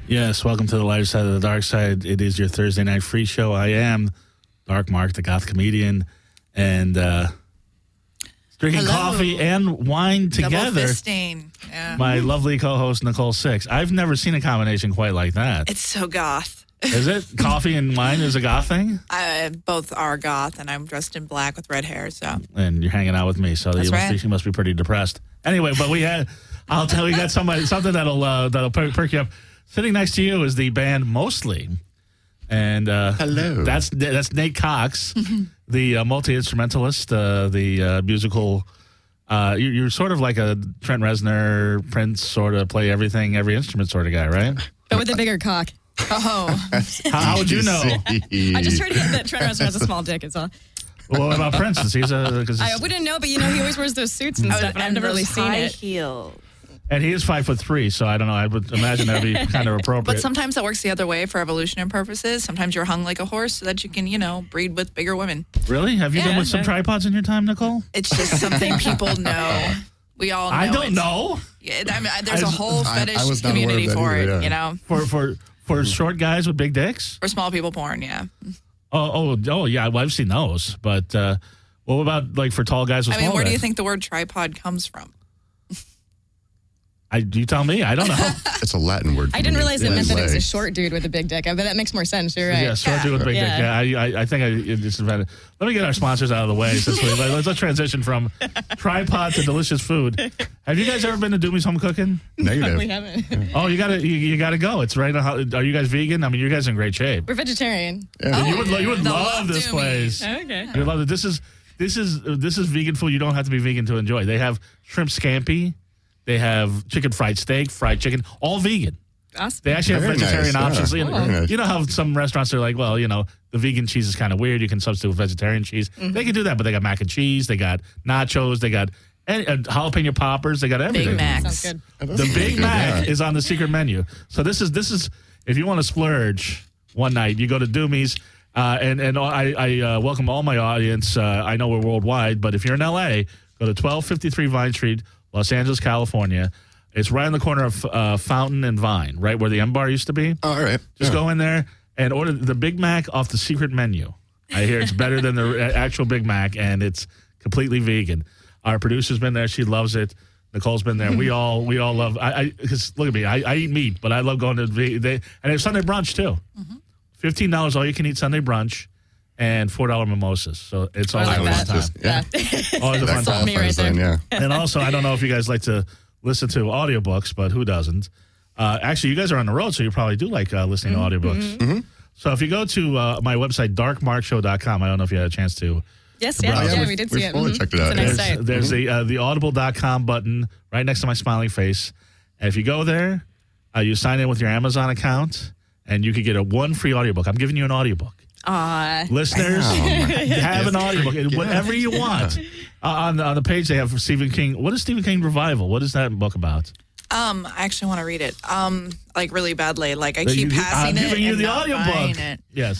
Yes, welcome to the lighter side of the dark side. It is your Thursday night free show. I am Dark Mark, the goth comedian, and drinking coffee and wine together. Double fisting. Yeah. My lovely co-host, Nicole Six. I've never seen a combination quite like that. It's so goth. Is it? Coffee and wine is a goth thing? Both are goth, and I'm dressed in black with red hair, so. And you're hanging out with me, so you must be pretty depressed. Anyway, but I'll tell you, got something that'll perk you up. Sitting next to you is the band Mostly. And hello. That's Nate Cox, the multi-instrumentalist, the musical. You're sort of like a Trent Reznor, Prince, sort of play everything, every instrument sort of guy, right? But with a bigger cock. Oh. How would you know? I just heard that Trent Reznor has a small dick, it's all. Well, what about Prince? I wouldn't know, but he always wears those suits and stuff, and I've never really seen it. Heels. And he is 5'3", so I don't know. I would imagine that would be kind of appropriate. But sometimes that works the other way for evolutionary purposes. Sometimes you're hung like a horse so that you can, breed with bigger women. Really? Have you been with some tripods in your time, Nicole? It's just something people know. We all know. I don't know. Yeah, there's a whole fetish community for it, For short guys with big dicks? For small people porn, yeah. Oh, yeah. Well, I've seen those. But what about for tall guys with small where guys? do you think the word tripod comes from? You tell me. I don't know. It's a Latin word. I didn't realize it meant that it was a short dude with a big dick. But that makes more sense. You're right. Yeah, short dude with a big dick. Yeah, I think it's invented. Let me get our sponsors out of the way. Let's transition from tripod to delicious food. Have you guys ever been to Doomie's Home Cooking? Negative. We haven't. Oh, you gotta go. It's right. Are you guys vegan? I mean, you guys are in great shape. We're vegetarian. Yeah. You would love this place. Okay. You'd love it. This is vegan food. You don't have to be vegan to enjoy. They have shrimp scampi. They have chicken fried steak, fried chicken, all vegan. Awesome. They actually have vegetarian options. Yeah. Nice. You know how some restaurants are like, well, the vegan cheese is kind of weird. You can substitute with vegetarian cheese. Mm-hmm. They can do that, but they got mac and cheese. They got nachos. They got jalapeno poppers. They got everything. Big Macs. Sounds good. The Big Mac is on the secret menu. So this is if you want to splurge one night, you go to Doomie's. And I welcome all my audience. I know we're worldwide, but if you're in L.A., go to 1253 Vine Street, Los Angeles, California. It's right on the corner of Fountain and Vine, right where the M Bar used to be. All right. Just go in there and order the Big Mac off the secret menu. I hear it's better than the actual Big Mac, and it's completely vegan. Our producer's been there. She loves it. Nicole's been there. We all love. Because look at me. I eat meat, but I love going to and it's Sunday brunch too. Mm-hmm. $15 all you can eat Sunday brunch. And $4 mimosas. So it's always a fun time. Always a fun time. Me right there. Yeah. And also, I don't know if you guys like to listen to audiobooks, but who doesn't? Actually, you guys are on the road, so you probably do like listening to audiobooks. Mm-hmm. So if you go to my website, darkmarkshow.com, I don't know if you had a chance to. Yes, we did see it. Fully checked it out. It's a nice site. There's the audible.com button right next to my smiling face. And if you go there, you sign in with your Amazon account, and you could get one free audiobook. I'm giving you an audiobook. Listeners, have an audiobook, whatever you want. On the page, they have Stephen King. What is Stephen King Revival? What is that book about? I actually want to read it. Really badly. I keep passing it. I'm giving you and the not audiobook. buying it. Yes.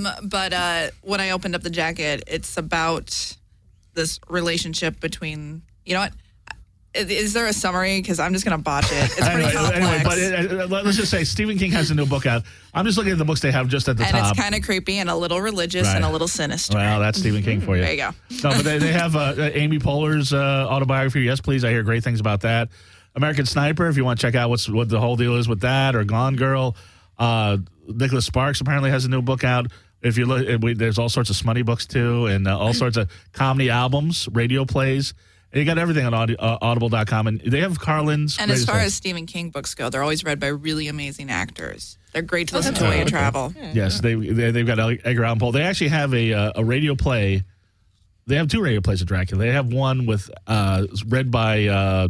But when I opened up the jacket, it's about this relationship between. You know what? Is there a summary? Because I'm just going to botch it. It's pretty complex. Anyway, but let's just say Stephen King has a new book out. I'm just looking at the books they have just at the top. And it's kind of creepy and a little religious and a little sinister. Well, that's Stephen King for you. There you go. No, but they have Amy Poehler's autobiography. Yes, please. I hear great things about that. American Sniper, if you want to check out what the whole deal is with that, or Gone Girl. Nicholas Sparks apparently has a new book out. If you look, there's all sorts of smutty books too, and all sorts of comedy albums, radio plays. And you got everything on audible.com, and they have Carlin's. And as far as Stephen King books go, they're always read by really amazing actors. They're great to listen to while you travel. Yes, they've got Edgar Allan Poe. They actually have a radio play. They have two radio plays of Dracula. They have one with read by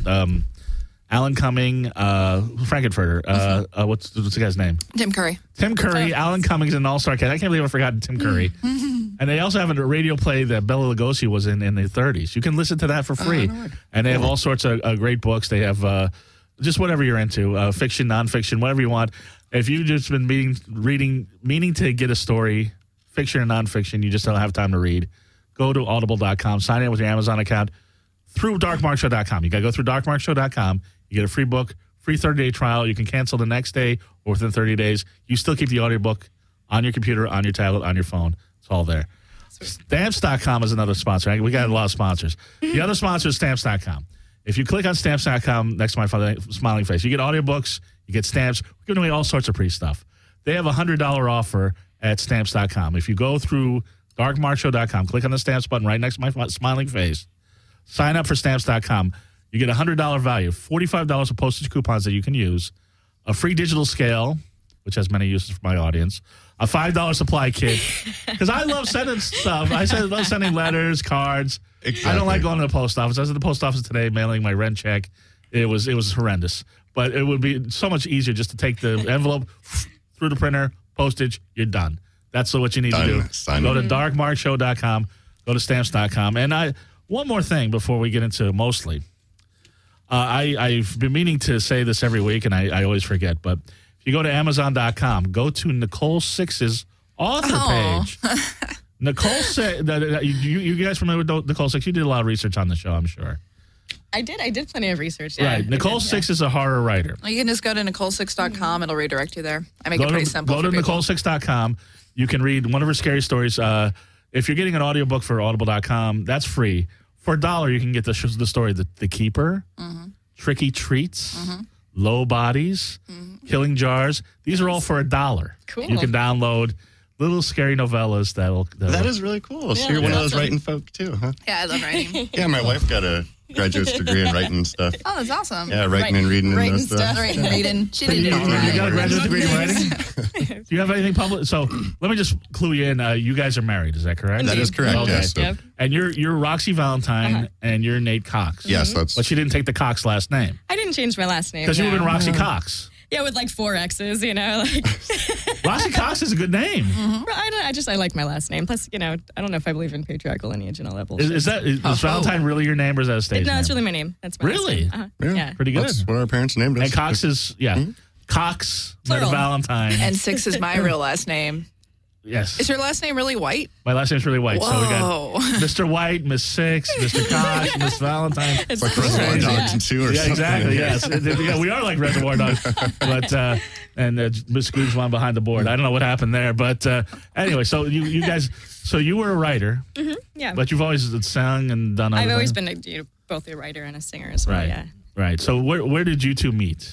Alan Cumming, Frankenfurter. What's the guy's name? Tim Curry. Tim Curry. Alan Cumming's an all-star cat. I can't believe I forgot Tim Curry. And they also have a radio play that Bela Lugosi was in the 30s. You can listen to that for free. No. And they have all sorts of great books. They have just whatever you're into, fiction, nonfiction, whatever you want. If you've just been meaning to get a story, fiction or nonfiction, you just don't have time to read, go to audible.com, sign in with your Amazon account through darkmarkshow.com. You got to go through darkmarkshow.com. You get a free book free 30-day trial. You can cancel the next day or within 30 days. You still keep the audiobook on your computer, on your tablet, on your phone. It's all there. Stamps.com is another sponsor. We got a lot of sponsors. The other sponsor is Stamps.com. If you click on Stamps.com next to my smiling face, you get audiobooks, you get stamps. We're giving away all sorts of free stuff. They have a $100 offer at Stamps.com. If you go through darkmarkshow.com, click on the Stamps button right next to my smiling face, sign up for Stamps.com. You get a $100 value, $45 of postage coupons that you can use, a free digital scale, which has many uses for my audience, a $5 supply kit. Because I love sending stuff. I love sending letters, cards. Exactly. I don't like going to the post office. I was at the post office today mailing my rent check. It was horrendous. But it would be so much easier just to take the envelope through the printer, postage, you're done. That's what you need to do. Go to darkmarkshow.com, go to stamps.com. And one more thing before we get into mostly. I've been meaning to say this every week, and I always forget, but if you go to Amazon.com, go to Nicole Sixx's author page. Nicole Sixx, you guys familiar with Nicole Sixx? You did a lot of research on the show, I'm sure. I did plenty of research. Yeah, right. Nicole Sixx is a horror writer. Well, you can just go to NicoleSixx.com. It'll redirect you there. I make it pretty simple. Go to NicoleSixx.com. You can read one of her scary stories. If you're getting an audiobook for Audible.com, that's free. For $1, you can get the story, The Keeper, Tricky Treats, Low Bodies, Killing Jars. These are all for $1. Cool. You can download little scary novellas That is really cool. So you're one of those writing folk too, huh? Yeah, I love writing. Yeah, my wife got a graduate's degree in writing stuff. Oh, that's awesome. Yeah, writing and reading and those stuff. Writing and reading. She didn't do all You right. got a graduate degree in writing? Do you have anything public? So let me just clue you in. You guys are married, is that correct? That is correct, Okay. yes. Yep. And you're Roxy Valentine and you're Nate Cox. Yes, that's... But she didn't take the Cox last name. I didn't change my last name. Because you would have been no. Roxy Cox. Yeah, with like 4 X's, like. Roxy Cox is a good name. I like my last name. Plus, I don't know if I believe in patriarchal lineage and all that bullshit. Is Valentine really your name or is that a stage No, name? it's really my name. That's my last Really? name. Uh-huh. Yeah. Pretty good. That's what our parents named us. And Cox is, Cox, Plural. Valentine. And Sixx is my real last name. Yes. Is her last name really White? My last name's really White. Whoa. So we got Mr. White, Miss Sixx, Mr. Cox, Miss Valentine. It's like Reservoir Dogs 2 or Yeah, something. exactly. Yes, yeah, we are like Reservoir Dogs, but and Miss Scrooge one behind the board. I don't know what happened there, but anyway. So you guys, you were a writer, Yeah. but you've always sung and done. I've other always things? been both a writer and a singer as well. Right. Yeah. Right. So where did you two meet?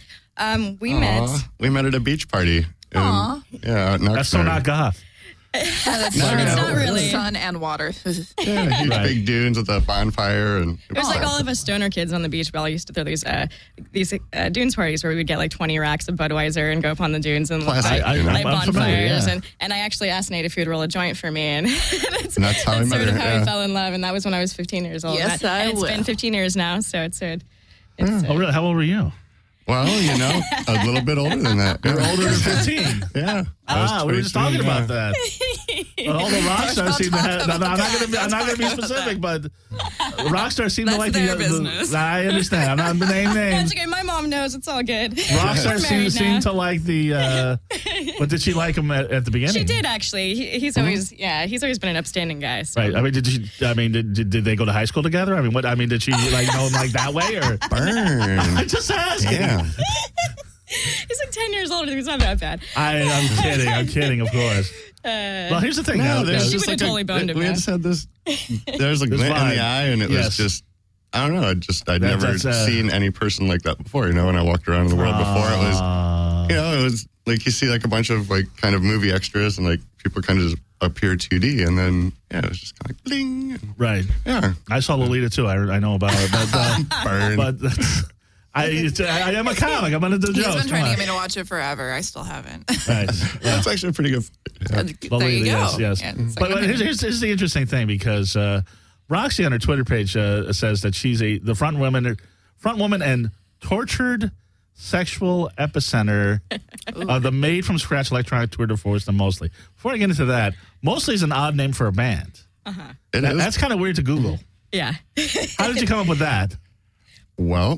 We met. We met at a beach party. Aw. Yeah, out in That's so Oxnard. not goth. That's No, true. it's not really. Sun and water. Yeah, huge Right. big dunes with a bonfire. And It was like all of us stoner kids on the beach. We all used to throw these dunes parties where we would get like 20 racks of Budweiser and go up on the dunes and Classic, light you know. I'm familiar, bonfires. yeah. And I actually asked Nate if he would roll a joint for me. And that's how I met sort of her. how Yeah. we fell in love. And that was when I was 15 years old. Yes, and it's I been will. 15 years now. So it's Oh, really? How old were you? Well, a little bit older than that. You're older than 15. Yeah. I was We were just 22, talking yeah. about that. Well, all the rock stars seem to have. No, I'm not going to be specific, but rock stars seem to That's like their business. I understand. I'm not naming names. That's okay. My mom knows. It's all good. Rock stars We're married seem now. to like the. But did she like him at the beginning? She did actually. He's always he's always been an upstanding guy. So. Right. I mean, did they go to high school together? I mean, did she know him like that way or? Burn. I'm just asking. Yeah. He's like 10 years older. He's not that bad. I'm kidding. I'm kidding, of course. Well, here's the thing. No, now, there's She just would've like totally boned him, we yeah. just had this. There's a glint in vibe. the eye, and it Yes. was just. I don't know. I'd never that's, seen any person like that before. When I walked around in the world before, it was. It was like you see like a bunch of like kind of movie extras, and like people kind of just appear 2D, and then it was just kind of like bling. Right. Yeah. I saw Lolita too. I know about it, but Burn. but I am a comic. I'm gonna do He's jokes. been trying Come to on. get me to watch it forever. I still haven't. Right. That's actually a pretty good. Yeah. There you go. Yes. Yeah, it's But like- here's the interesting thing because Roxy on her Twitter page says that she's the front woman and tortured sexual epicenter of the made from scratch electronic tour de force than Mostly. Before I get into that, Mostly is an odd name for a band. It is. That's kind of weird to Google. Yeah. How did you come up with that? Well,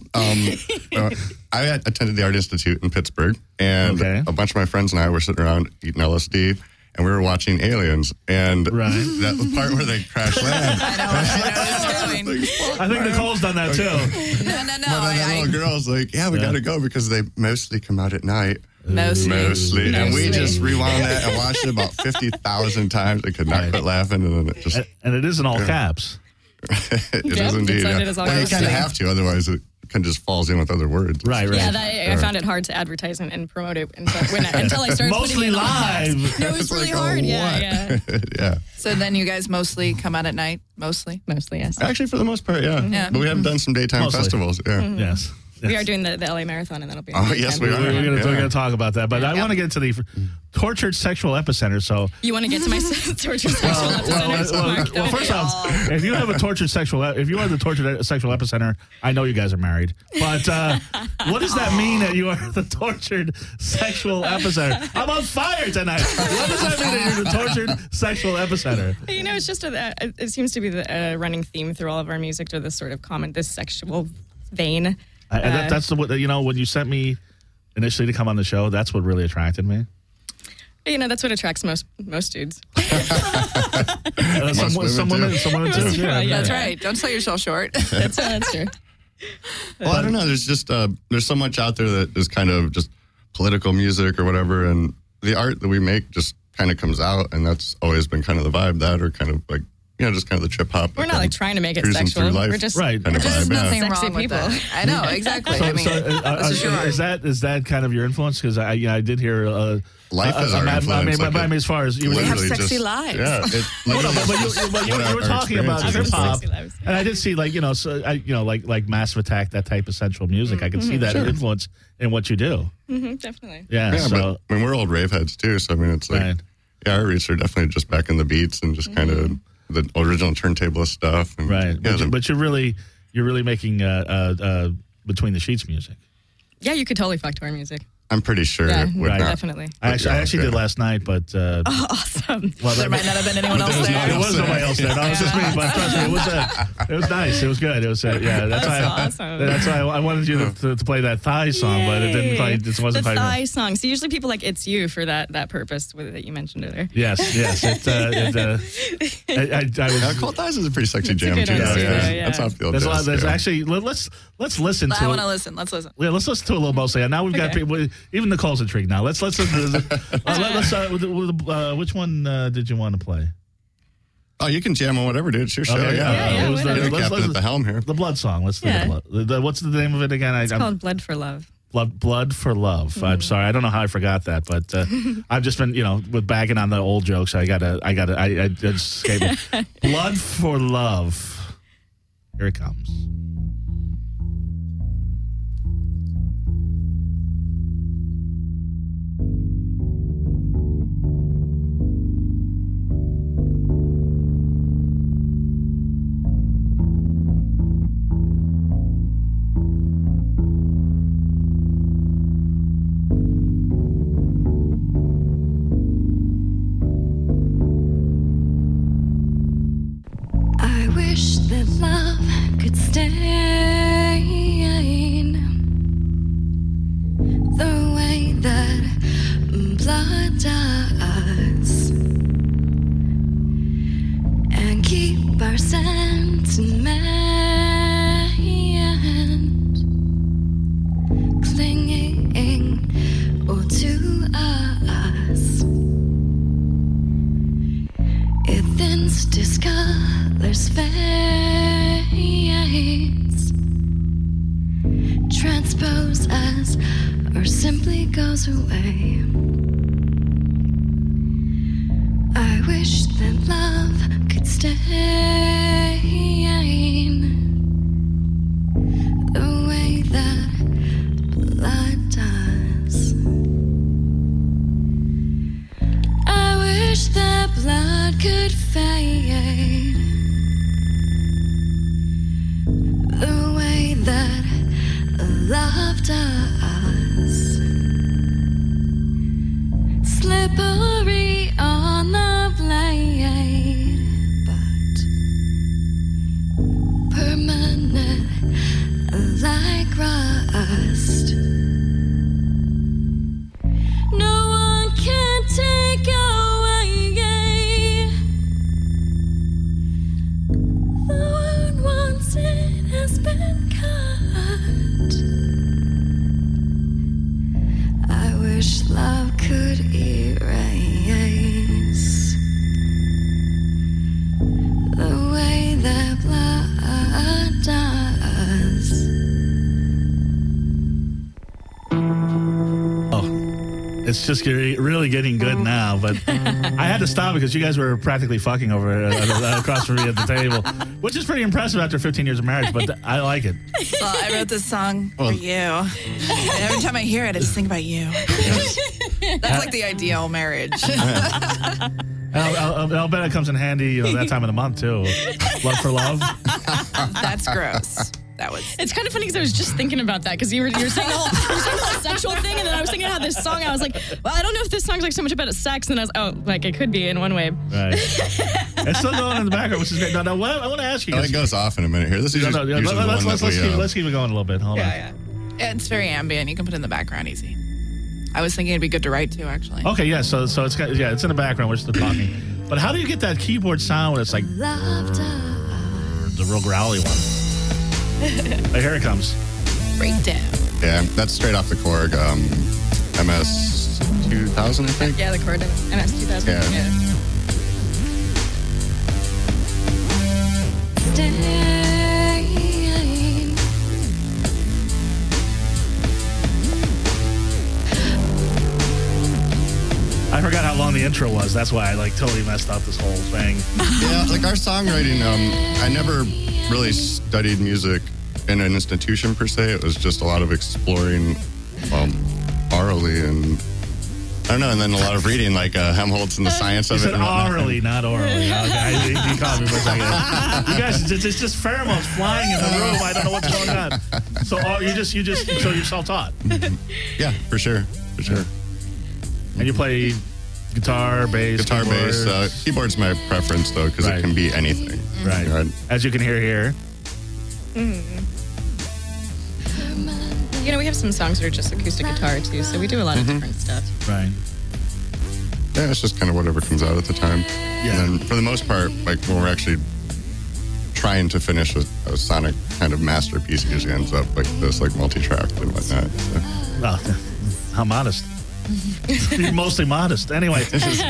I had attended the Art Institute in Pittsburgh, and Okay. a bunch of my friends and I were sitting around eating LSD, and we were watching Aliens, and Right. that part where they crash land. I know what you're doing. I think Nicole's done that too. No. But then that little girl's like, yeah, we got to go because they mostly come out at night. Mostly. And we Mostly. just rewound that and watched it about 50,000 times. I could not Right. quit laughing, and then it just, And it is in all caps. it Yep, is indeed. it's Yeah. it is all Well, you caps. kind of have to, otherwise it kind of just falls in with other words. Right. Yeah, I found it hard to advertise and promote it until I started Mostly putting it on live. No, it was It's really like, oh, hard. Yeah, what? yeah. Yeah. So then you guys mostly come out at night? Mostly? Mostly, yes. Actually, for the most part, yeah. Yeah. But we have done some daytime Mostly. festivals. Yeah. Yes. We are doing the LA Marathon, and that'll be. Oh, yes, we are. We're Yeah. going to talk about that, but I want to get to the tortured sexual epicenter. So, You want to get to my torture sexual epicenter? well, first off, if you have a tortured sexual, if you are the tortured sexual epicenter, I know you guys are married. But what does that mean that you are the tortured sexual epicenter? I'm on fire tonight. What does that mean that you're the tortured sexual epicenter? You know, it's just it seems to be the running theme through all of our music, to this sort of this sexual vein. That's the when you sent me initially to come on the show. That's what really attracted me. You know, that's what attracts most dudes. Some women too. Most people, yeah. That's right. Don't sell yourself short. That's true. Well, I don't know. There's just there's so much out there that is kind of just political music or whatever, and the art that we make just kind of comes out, and that's always been kind of the vibe. That or kind of like just kind of the trip hop. We're not like trying to make it cruising sexual. through life. We're just Right. Kind of There's vibe. Yeah. nothing Sexy wrong with people. that. I know, exactly. I mean, this is your art. Is that kind of your influence? Because I did hear Life is our influence. I mean, as far as you They have literally sexy just- lives. Yeah, it Well, no, literally but you what were our talking about experiences trip are. hop, Sexy lives. and I did see like Massive Attack, that type of sensual music. I can see that influence in what you do. Definitely. Yeah. Yeah, So but I mean, we're old rave heads too, so I mean, it's like, Right. yeah, our roots are definitely just back in the beats and just kind of the original turntablist stuff. And, right, Yeah, but you're really making Between the Sheets music. Yeah, you could totally fuck to our music. I'm pretty sure Yeah, it would right. not. Definitely. I actually did last night, but Awesome. well, There might not have been anyone else was there. It was nobody else there. No, it was just me. But trust me, it was nice. It was good. It was that's why. awesome. That's why I wanted you to play that thigh song, but it didn't play. It just wasn't the playing. thigh song. So usually people like It's You for that purpose that you mentioned earlier. Yes. I was. Cold Thighs is a pretty sexy It's a jam good too. answer, Yeah. yeah. That's off the old There's a lot. disc, There's yeah. actually. Let's listen to. I want to listen. Let's listen. Yeah, let's listen to a little mostly. And now we've got Okay. people. Even Nicole's intrigued now. Let's listen to this. Let's start with which one did you want to play? Oh, you can jam on whatever, dude. It's your show. Okay, Yeah, it was whatever. You're the captain at the helm here. The Blood song. Let's do Yeah. the Blood. What's the name of it again? It's called Blood for Love. Blood for Love. I'm sorry. I don't know how I forgot that, but I've just been, with bagging on the old jokes. I just escaped it. Blood for Love. Here it comes. I wish that love could stay the way that blood does and keep our sentiment clinging to us. It thins, discolors, fades, transposes, or simply goes away. I wish that love could stay the way that blood does. I wish that blood could fade the way that love does. Slippery on the blade, but permanent like rust. No one can take away It's just really getting good now, but I had to stop because you guys were practically fucking over across from me at the table, which is pretty impressive after 15 years of marriage, but I like it. Well, I wrote this song for you. And every time I hear it, I just think about you. That's like the ideal marriage. I'll bet it comes in handy, that time of the month, too. Love for love. That's gross. That was. It's kind of funny because I was just thinking about that because you were saying the whole sexual thing, and then I was thinking how this song. I was like, well, I don't know if this song's like so much about sex, and I was it could be in one way. Right. It's still going in the background, which is great. No, what I want to ask you. It goes off in a minute here. This is let's keep it going a little bit. Hold on. Yeah. It's very ambient. You can put it in the background easy. I was thinking it'd be good to write too, actually. Okay, yeah. So it's it's in the background. We're still talking. But how do you get that keyboard sound when it's like the real growly one? Hey, here it comes. Breakdown. Yeah, that's straight off the Korg MS 2000, I think. Yeah, the Korg MS 2000. Yeah. I forgot how long the intro was. That's why I totally messed up this whole thing. Yeah, like our songwriting, I never really studied music in an institution per se. It was just a lot of exploring orally and I don't know, and then a lot of reading like Helmholtz and the science of You it. said orally, not orally. Okay, you called me for a second. You guys, it's just pheromones flying in the room. I don't know what's going on. So so you're self-taught. Yeah, for sure. And you play guitar, bass, bass. Keyboard's my preference though, because Right. it can be anything. Right. As you can hear here. We have some songs that are just acoustic guitar too, so we do a lot of different stuff. Right. Yeah, it's just kind of whatever comes out at the time. Yeah. And then for the most part, like when we're actually trying to finish a sonic kind of masterpiece, it usually ends up like this, like multi-tracked and whatnot. So. Well, how modest. You're mostly modest. Anyway,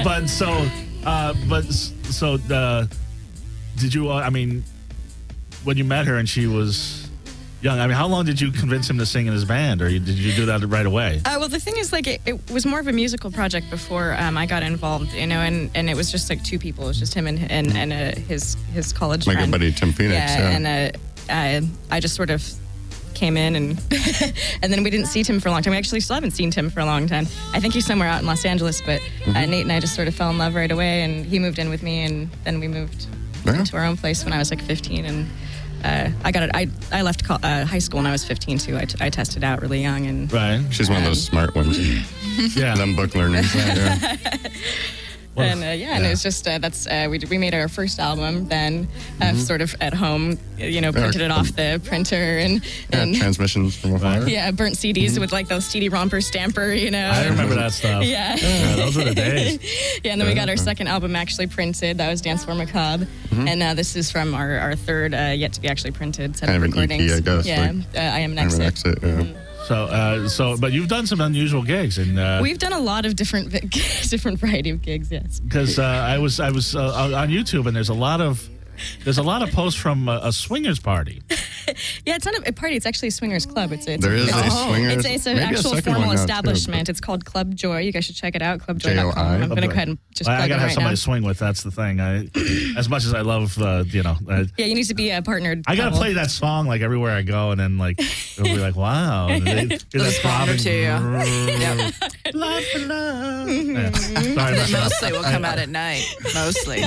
did you, when you met her and she was young, how long did you convince him to sing in his band, or did you do that right away? Well, the thing is, it was more of a musical project before I got involved, and it was just like two people. It was just him and his college My friend. good buddy Tim Phoenix. Yeah, and I just sort of came in and and then we didn't see Tim for a long time. We actually still haven't seen Tim for a long time. I think he's somewhere out in Los Angeles, but Nate and I just sort of fell in love right away, and he moved in with me, and then we moved to our own place when I was like 15, and I got it. I left high school when I was 15 too. I tested out really young, and Right. She's one of those smart ones. Yeah. Them book learners. Yeah. and it was just we made our first album then, sort of at home, printed it off the printer and Transmissions from afar. yeah, burnt CDs with like those CD romper stamper, I remember that stuff. Yeah. Those were the days. Yeah, and then we got our second album actually printed. That was Dance for Macabre, and this is from our third yet to be actually printed set Kind of of an EP, recordings. I guess, Yeah, like- I Am an Kind of an Exit. exit. Yeah. But you've done some unusual gigs, and We've done a lot of different variety of gigs. Yes. because I was on YouTube, and there's a lot of posts from a swingers party. Yeah, it's not a party. It's actually a swingers club. It's There is a swingers. It's an maybe a actual second formal one now, too, establishment. It's called Club Joy. You guys should check it out. ClubJoy.com. JOI. I'm going to go ahead and just I plug it gotta have right somebody now. to swing with. That's the thing. As much as I love, Yeah, you need to be a partnered. I gotta couple. play that song like everywhere I go, and then like it'll be like, wow, and they hear that Respond to you. throbbing. Love for love. Yeah. Sorry, I messed it up. Mostly will come out at night. Mostly.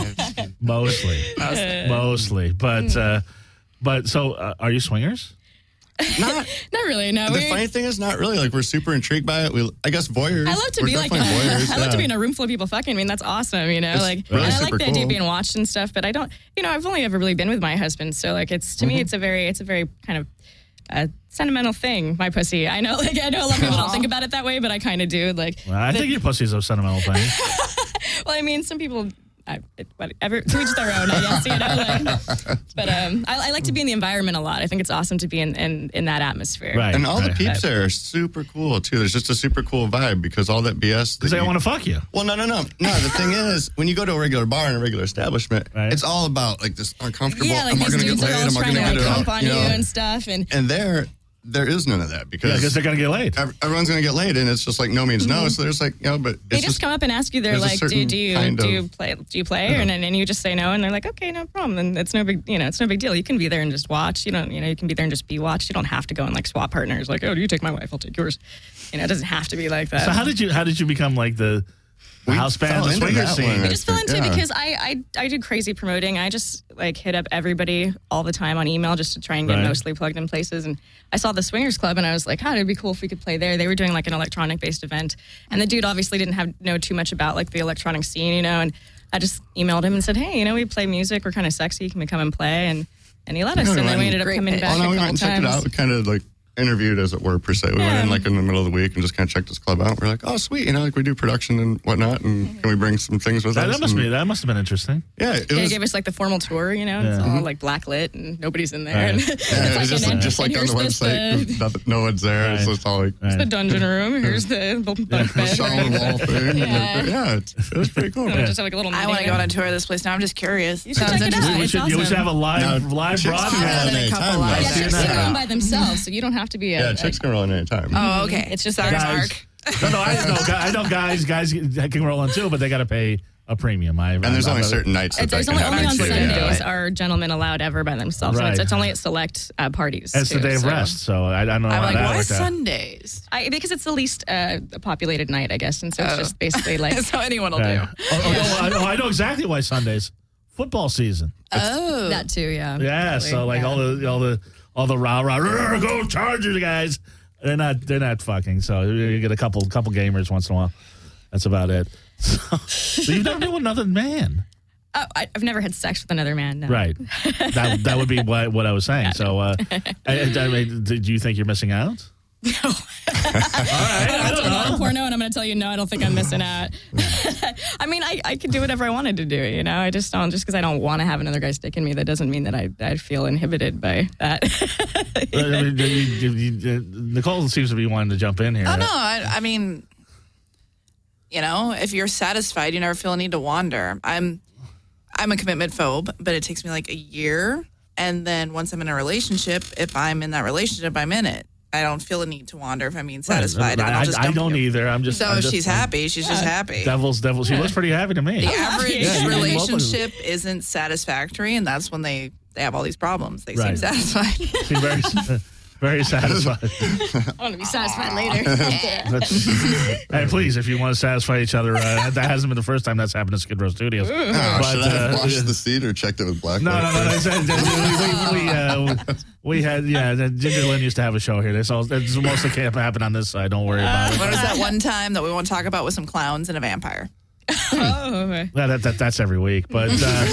Mostly. But so, are you swingers? Not Not really. No. the funny thing is, not really. Like we're super intrigued by it. I guess voyeurs. I love to We're be like, definitely voyeurs, I love to be yeah. in a room full of people fucking. I mean, that's awesome, It's like, really and I like super the idea cool. of being watched and stuff, but I don't, I've only ever really been with my husband. So like, it's, to me, it's a very kind of sentimental thing, my pussy. I know, I know a lot of people don't think about it that way, but I kind of do. Like, Well, I think your pussy's a sentimental thing. well, I mean, some people, whatever, to each their own, I guess, but I like to be in the environment a lot. I think it's awesome to be in that atmosphere. Right. And all the peeps there are super cool too. There's just a super cool vibe because all that BS. Because they want to fuck you. Well, no. The thing is, when you go to a regular bar in a regular establishment, Right. it's all about like this uncomfortable. Yeah, like am I these going to dudes get are laid? all Am I trying going to to get like it hump out? on you and stuff, and And there, there is none of that because they're going to get laid. Everyone's going to get laid, and it's just like no means no. So there's like, but They it's just come up and ask you. They're there's a like, "Do certain kind you of- play?" And then you just say no, and they're like, "Okay, no problem." And it's no big, it's no big deal. You can be there and just watch. You don't, you can be there and just be watched. You don't have to go and like swap partners. Like, oh, do you take my wife? I'll take yours. It doesn't have to be like that. So how did you become like the house band, fell the into swinger that scene? one. I just fell into it Yeah. because I do crazy promoting. I just like hit up everybody all the time on email just to try and get Right. mostly plugged in places. And I saw the Swingers Club and I was like, it'd be cool if we could play there. They were doing like an electronic based event. And the dude obviously didn't know too much about like the electronic scene, and I just emailed him and said, hey, we play music. We're kind of sexy. Can we come and play? And he let us. Yeah, And then we and- ended up Great coming pitch. back Oh, no, a we couple went and checked times. it out. We kind of like interviewed, as it were, per se. We went Yeah. in like in the middle of the week and just kind of checked this club out. We're like, oh, sweet, like we do production and whatnot, and can we bring some things with us? That must And, that must have been interesting. Yeah, it They was. gave us like the formal tour, It's all like black lit and nobody's in there. Right. And Yeah, it's it was like, just like on the here's website, no one's there. It's Right. just all like Right. the dungeon room. Here's the bunk bed. shot on the wall thing. Yeah. Yeah, it was pretty cool. Just like a little. I want to go on a tour of this place now. I'm just curious. You should Sounds check it out. interesting. We It's should, awesome. we should have a live Now, chicks broadcast. can roll I've in had a couple anytime, live though. Yeah, chicks that can out. go by themselves, so you don't have to be. Yeah, chicks can roll in anytime. Oh, okay. It's just sorry, Guys. Mark. No, I know guys can roll in too, but they got to pay a premium. And there's only certain nights that There's can only happen. on too. Sundays Yeah. are gentlemen allowed ever by themselves. And Right. it's only at select parties. It's the too, day of so. rest, so I don't know I'm how like, that why worked out. Sundays? Because it's the least populated night, I guess, and so it's Oh. just basically like. That's how anyone will Yeah. do. I know exactly why Sundays. Football season. Oh. That too, yeah. Yeah, so like yeah. all the rah go Chargers guys. They're not fucking. So you get a couple gamers once in a while. That's about it. So you've never been with another man, Oh, I've never had sex with another man. No. right? That would be what I was saying. So, I mean, do you think you're missing out? No. All right, I don't know. Porno, and I'm going to tell you, no, I don't think I'm missing out. I mean, I could do whatever I wanted to do, I just don't, just because I don't want to have another guy sticking me, that doesn't mean that I feel inhibited by that. I mean, Nicole seems to be wanting to jump in here. Oh, no. I mean, if you're satisfied, you never feel a need to wander. I'm a commitment phobe, but it takes me like a year. And then once I'm in a relationship, if I'm in that relationship, I'm in it. I don't feel a need to wander if I'm being satisfied. and I'll just I dump don't you. either. I'm just. So I'm if just, she's happy, she's just happy. Devil's. She looks pretty happy to me. The average Yeah, you can relationship isn't satisfactory, and that's when they have all these problems. They seem Right. satisfied. She's very satisfied. I want to be satisfied later. Hey, please, if you want to satisfy each other, that hasn't been the first time that's happened at Skid Row Studios. Oh, should I have uh, washed the seat or checked it with black No. light? We had Ginger Lynn used to have a show here. This mostly can't happen on this side. Don't worry about What it. was that one time that we won't talk about with some clowns and a vampire? Oh, okay. That's every week. But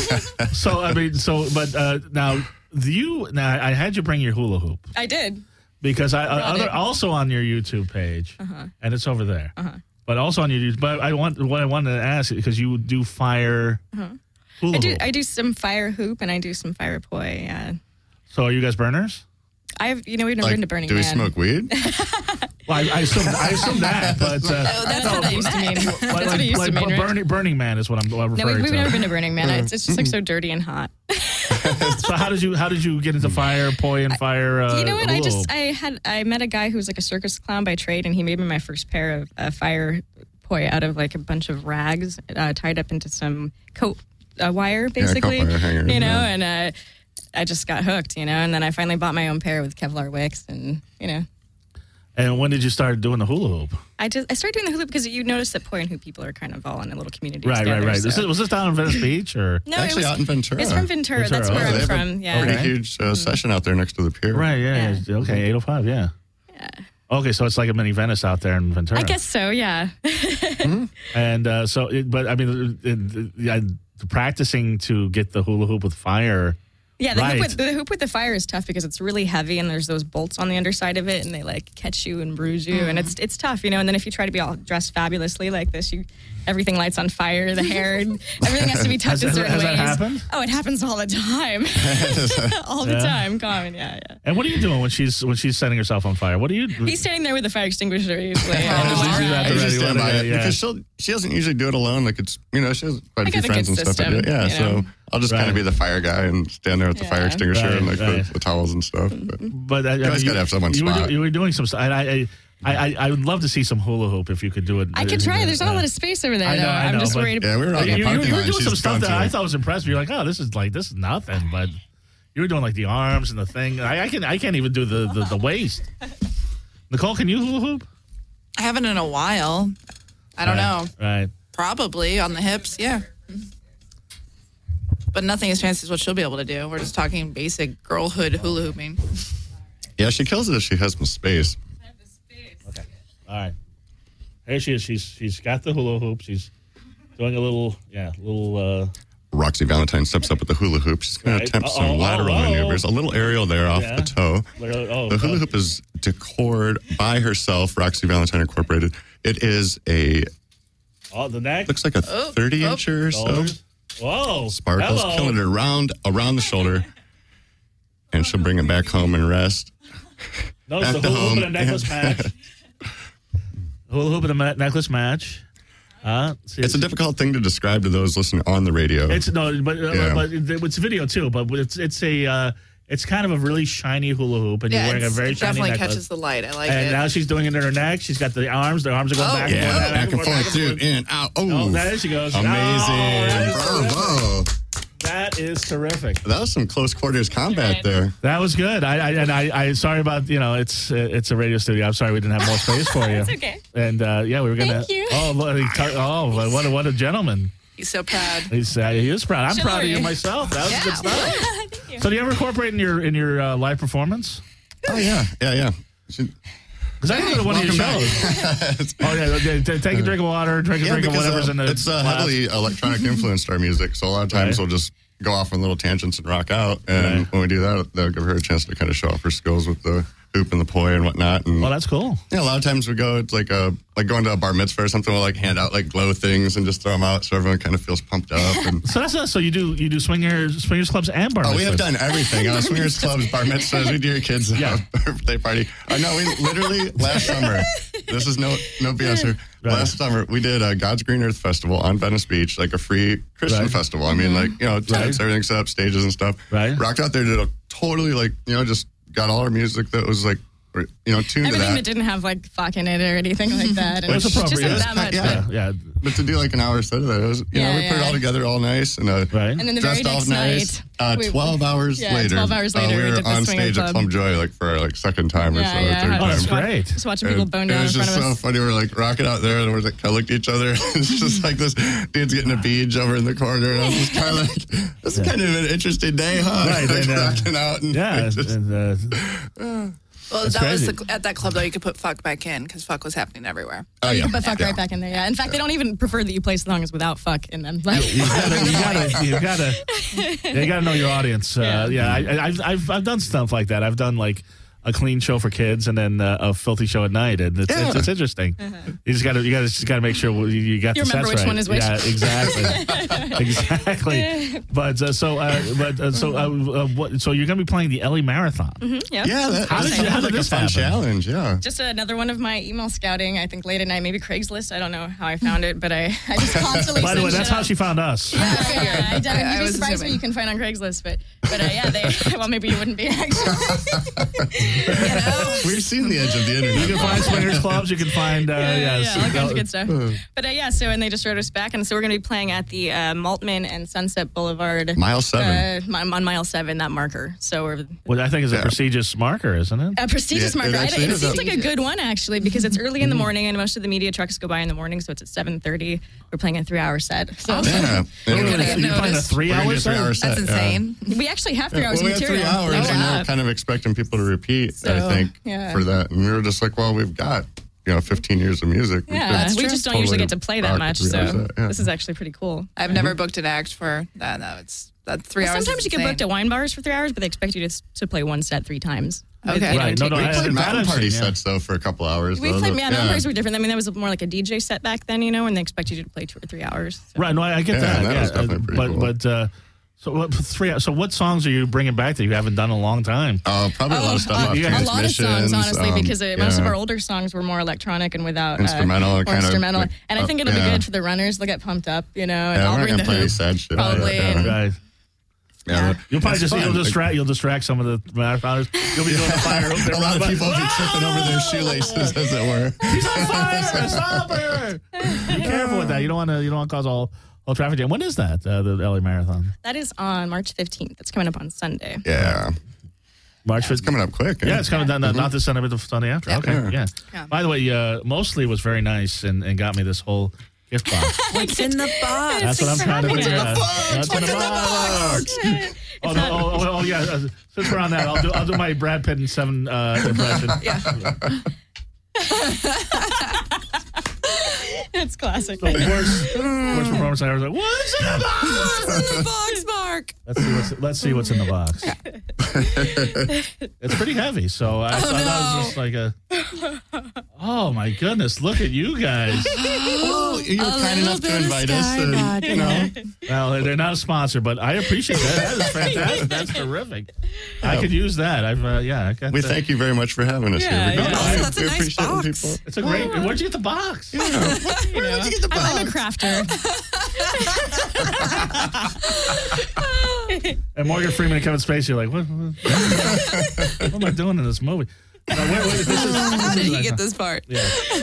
now I had you bring your hula hoop I did. because Brought it. also on your YouTube page, and it's over there. But also on your YouTube. But what I wanted to ask because you do fire hula hoop. I do some fire hoop and I do some fire poi. Yeah. So are you guys burners? We've never been to Burning do we Man. smoke weed? Well, I assume that, but that's what it used to mean. That's what it used to mean, right? Burning Man is what I'm referring No, we've to. never been to Burning Man. It's just like so dirty and hot. So how did you get into fire poi and fire? You know what? hula hoop? I met a guy who was like a circus clown by trade, and he made me my first pair of fire poi out of like a bunch of rags tied up into some coat wire, basically. wire hangers, And I just got hooked, and then I finally bought my own pair with Kevlar wicks, and And when did you start doing the hula hoop? I started doing the hula because you notice that poi and hoop people are kind of all in a little community Right. together. So. Was this down in Venice Beach or? No, Actually, out in Ventura. It's from Ventura. That's Ventura. where They I'm have from. a Yeah. pretty Okay. huge session out there next to the pier. Right. Yeah. Okay. 805. Yeah. Yeah. Okay, so it's like a mini Venice out there in Ventura. I guess so. Yeah. And but I mean, practicing to get the hula hoop with fire. Yeah, the, Right. hoop with the fire is tough because it's really heavy and there's those bolts on the underside of it and they like catch you and bruise you and it's tough, And then if you try to be all dressed fabulously like this, you everything lights on fire, the hair, everything has to be tucked in certain has ways. that happened? Oh, it happens all the time. All the time. Common, yeah. And what are you doing when she's setting herself on fire? What are you? He's standing there with the fire extinguisher usually. I I just stand by it Yeah. because she doesn't usually do it alone. Like it's she has quite a few got the friends good and stuff that do it. system, Yeah, you know? so I'll just kind of be the fire guy and stand there with the fire extinguisher and like Right. the towels and stuff. But I always gotta have someone spot. You were doing some stuff. I would love to see some hula hoop if you could do it. I could try. There's not a lot of space over there, I know, though. I know, I'm just but- worried. Yeah, we were out in the parking You were lot. doing some She's stuff that gone I through. thought was impressive. You're like, oh, this is nothing. But you were doing like the arms and the thing. I can't even do the waist. Nicole, can you hula hoop? I haven't in a while. I don't know. Right. Probably on the hips, yeah. But nothing as fancy as what she'll be able to do. We're just talking basic girlhood hula hooping. Yeah, she kills it if she has some space. All right. Here she is. She's got the hula hoop. She's doing a little. Roxy Valentine steps up with the hula hoop. She's going Right. to attempt some lateral maneuvers. A little aerial there off the toe. The hula hoop is decored by herself, Roxy Valentine Incorporated. It is the neck. looks like a 30-incher or so. Shoulders. Whoa. Sparkles, Hello. killing it around the shoulder. And she'll bring it back home and rest. Notice the Back to hula hoop home. and a necklace match. Hula hoop and a necklace match. It's a difficult thing to describe to those listening on the radio. It's it's video too. But it's kind of a really shiny hula hoop, and you're wearing a very it shiny definitely necklace. catches the light. I like And it. now she's doing it in her neck. She's got the arms. The arms are going back and yeah, forth. back and forth, through, in, out. Oh, there she goes. Amazing. Oh, Bravo. that is terrific. That was some close quarters combat there. That was good. I sorry about it's a radio studio. I'm sorry we didn't have more space for you. It's okay. And we were gonna. Thank you. What a gentleman. He's so proud. He is proud. I'm proud of you Chivalry. myself. That was Yeah. good stuff. Thank you. So do you ever incorporate in your live performance? Oh, yeah. Because I go to one of your shows. Take a drink of water, drink a drink of whatever's in the it's glass. heavily electronic influenced our music, so a lot of times Right. we'll just go off on little tangents and rock out. And Right. when we do that, that'll give her a chance to kind of show off her skills with the hoop and the poi and whatnot. And Well, that's cool. yeah, a lot of times we go, it's like going to a bar mitzvah or something, we'll like hand out like glow things and just throw them out so everyone kind of feels pumped up. And So that's us. So you do swingers clubs and bar oh, we have mitzvahs. done everything. Swingers clubs, bar mitzvahs, we do your kids' birthday party. No, we literally last summer, this is no BS here. Right. Last summer, we did a God's Green Earth Festival on Venice Beach, like a free Christian Right. festival. I mean, like, tents, everything set up, stages and stuff. Right. Rocked out there, did a totally, like, just got all our music that was, like, tuned to Everything that. that didn't have like fuck in it or anything like that. It was It's just appropriate. not that much. Yeah. but- Yeah. But to do like an hour set of that, it was, we put it all together all nice and Right. And then the very dressed all next nice. night, 12 hours later. 12 hours later, we we were did the on Swinger stage at Club. Plum Joy like for like second time or Yeah, so, yeah. third I time. that's was great. Just watching people bone It down in was front just of so us. funny. We're like rocking out there, and we're like kind of looked at each other. It's just like this dude's getting a beach over in the corner, and I was just kind of like, "This is kind of an interesting day, huh?" Right, Like, and, rocking out, and Yeah. just- Well, That's that was crazy. at that club though. You could put fuck back in because fuck was happening everywhere. oh yeah, But fuck right back in there, yeah. In fact, they don't even prefer that you play songs without fuck in them. Like, You gotta know your audience. I've done stuff like that. I've done like a clean show for kids and then a filthy show at night, and it's interesting. You just gotta make sure you got You the remember sets which right. one is which. Yeah, exactly. But so you're gonna be playing the LA Marathon. yeah. yeah. That, How that did sounds like this a fun happen? challenge. Yeah. Just another one of my email scouting, I think late at night, maybe Craigslist. I don't know how I found it, but I just constantly By the way, send that's shit how out. she found us. Yeah, I I you'd be was surprised what assuming. you can find on Craigslist, but well, maybe you wouldn't be actually. We've seen the edge of the You internet. can find swingers clubs. You can find all kinds of good stuff. But and they just wrote us back, and so we're going to be playing at the Maltman and Sunset Boulevard. Mile 7. On mile 7, that marker. So we're What I think is a Yeah. prestigious marker, isn't it? a prestigious Yeah, it marker. actually It is. seems like a good one actually because it's early in the morning and most of the media trucks go by in the morning, so it's at 7:30. We're playing a 3-hour set. So Yeah. You're gonna You're get playing a noticed. 3-hour We're set? gonna do a 3-hour set. That's yeah. insane. we actually have 3 hours Well, we of had 3 material. hours, Load and we up. were kind of expecting people to repeat, So, I think, yeah. for that. And we were just like, well, we've got, 15 years of music. We Yeah, could we just don't usually get to play that rock a much, 3 hour so set, yeah. this is actually pretty cool. I've never booked an act for that. No, it's that 3 hours. Sometimes is you get insane. booked at wine bars for 3 hours, but they expect you to play one set 3 times. Okay. Right. No, We I- played that mountain I've party seen, yeah. sets though for a couple hours. We though. played mountain parties were different. I mean, that was more like a DJ set back then, and they expect you to play 2 or 3 hours. So. Right. No, I get Yeah, that. that was definitely pretty cool. But so what 3? So what songs are you bringing back that you haven't done in a long time? Probably a lot of stuff off you guys- A lot of songs, Transmissions, honestly, because most of yeah. our older songs were more electronic and without Instrumental, more kind of instrumental. like, And I think it'll be yeah. good for the runners. They'll get pumped up, and Yeah, I'll we're not bring gonna the play any hoop. sad shit. Probably, Yeah. and- Right. Yeah. You'll probably It's just fun. you'll distract some of the marathoners. You'll be doing the fire. A lot of people will be tripping over their shoelaces, as it were. He's on fire! Stop her! Be careful with that. You don't want to cause all traffic jam. When is that? The LA Marathon. That is on March 15th. It's coming up on Sunday. Yeah. March 5th. It's coming up quick. Yeah, it's coming down. Not this Sunday, but the Sunday after. Yeah. Okay, yeah. Yeah. By the way, Mostly was very nice and got me this whole gift box. What's in the box? That's what I'm trying to figure out. What's in the box? Oh, no, oh, yeah. Since we're on that, I'll do my Brad Pitt and 7 impression. Yeah. It's classic. The worst performance I ever did. What's in the box? What's in the box, Mark? Let's see what's in the box. It's pretty heavy, so I thought that was just like a. Oh my goodness! Look at you guys. Oh, you were kind enough to invite us. And, you know, Well, they're not a sponsor, but I appreciate that. That is fantastic. That's terrific. I could use that. I got we that. thank you very much for having us Yeah, here. yeah. Oh, that's a We nice appreciate when box. people- It's a great. Where'd you get the box? Where did you get the box? I'm a crafter. And Morgan Freeman and Kevin Spacey are like, what am I doing in this movie? How did he get this part? Yeah.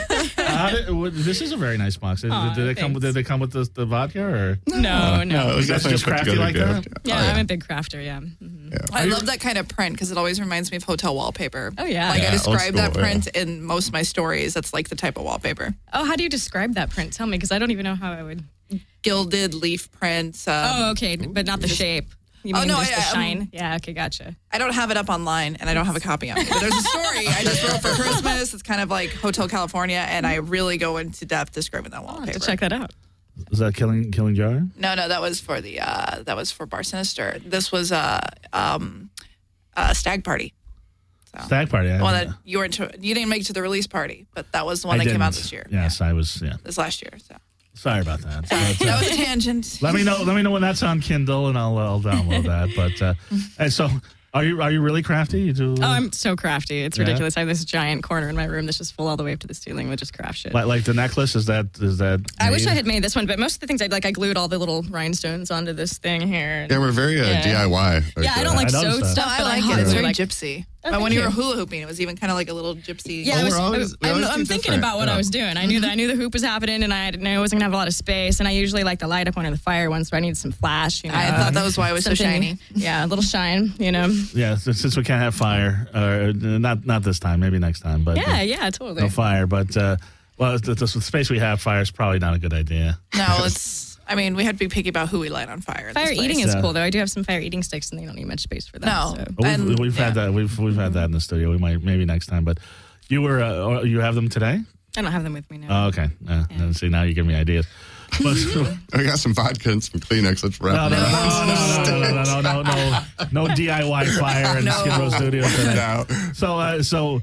This is a very nice box. Did they come? thanks. Did they come with the vodka or? No. No, it was You guys definitely just a put crafty together like gift. that? Yeah, Oh, I'm a big crafter, yeah. Mhm. I love that kind of print because it always reminds me of hotel wallpaper. Oh, yeah. Like Yeah, I describe old that school, print in most of my stories. That's like the type of wallpaper. Oh, how do you describe that print? Tell me, because I don't even know how I would. Gilded leaf print. Oh, okay, but not the shape. You Oh, mean no, just the I- shine? Yeah, okay, gotcha. I don't have it up online and I don't have a copy of it. But there's a story I just wrote for Christmas. It's kind of like Hotel California, and I really go into depth describing that I'll have wallpaper. to check that out. Is that Killing Jar? No, that was for the that was for Bar Sinister. This was a stag party. Stag Party. The one that you didn't make it to the release party, but that was the one I that came out didn't. this year. Yes, I was. Yeah. This last year. So Sorry about that. But, that was a tangent. let me know when that's on Kindle, and I'll download that. But and so, are you really crafty? You do Oh, I'm so crafty. It's Yeah? ridiculous. I have this giant corner in my room that's just full all the way up to the ceiling with just craft shit. like the necklace. Is that? I wish made? I had made this one, but most of the things I glued all the little rhinestones onto this thing here. Yeah, we're very Yeah. DIY. Yeah, I don't like I noticed sewed that. stuff. No, I but like it. hardly It's very like- gypsy. Oh, but when thank you were you. hula hooping, it was even kind of like a little gypsy. Yeah, Oh, I was, we're always- we always I'm do thinking different. about what I was doing. I knew the hoop was happening, and I knew I wasn't gonna have a lot of space. And I usually like to light up one of the fire ones, so I need some flash. You know, I thought that was why it was so something- shiny. Yeah, a little shine. You know. Yeah, since we can't have fire, not this time, maybe next time. But Yeah, totally. no fire. But well, the space we have, fire is probably not a good idea. No, it's. I mean, we had to be picky about who we light on fire. in Fire this place. eating is Yeah. cool though. I do have some fire eating sticks, and they don't need much space for that. No. So. But And- we've had yeah. that. We've had that in the studio. We might maybe next time. But you were you have them today? I don't have them with me now. Oh, okay. See, now you give me ideas. But, We got some vodka and some Kleenex. Let's wrap no, it up. no DIY fire in the Skid Row studio today. No.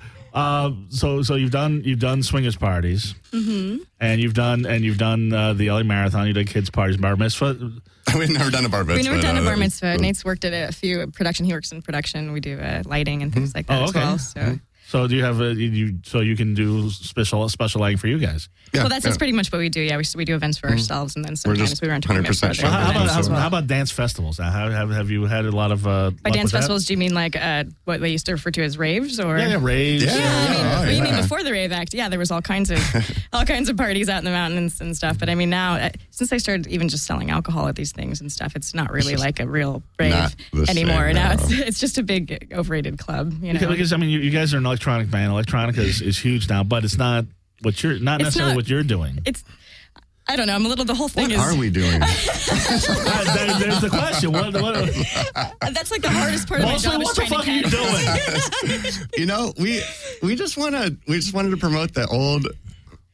So you've done swingers parties, and you've done the LA Marathon. You did kids parties, bar mitzvah. We've never done a bar mitzvah. We've never done a bar that was mitzvah. cool. Nate's worked at a few production. He works in production. We do lighting and things like that Oh, as okay. well. So. So do you have so you can do special lighting for you guys? Yeah, Well, that's yeah. pretty much what we do. Yeah, we do events for ourselves, and then We're sometimes just we run 100% tournaments for other show Well, business. how about dance festivals? Have you had a lot of luck By dance with that? festivals, do you mean like what they used to refer to as raves, or? Yeah, raves. Yeah. I mean, you mean yeah. before the Rave Act? Yeah, there was all kinds of parties out in the mountains and stuff. But I mean, now since I started even just selling alcohol at these things and stuff, it's not really like a real rave not the anymore. same, Now no. it's just a big overrated club. You know, Because I mean, you guys are an electronic band. Electronica is huge now, but it's not what you're not necessarily not- what you're doing. it's. I don't know. The whole thing What is. are we doing? There's the question. What That's like the hardest part of my mostly, job. what the is trying fuck are you to doing? You know, we just wanted to promote the old. It was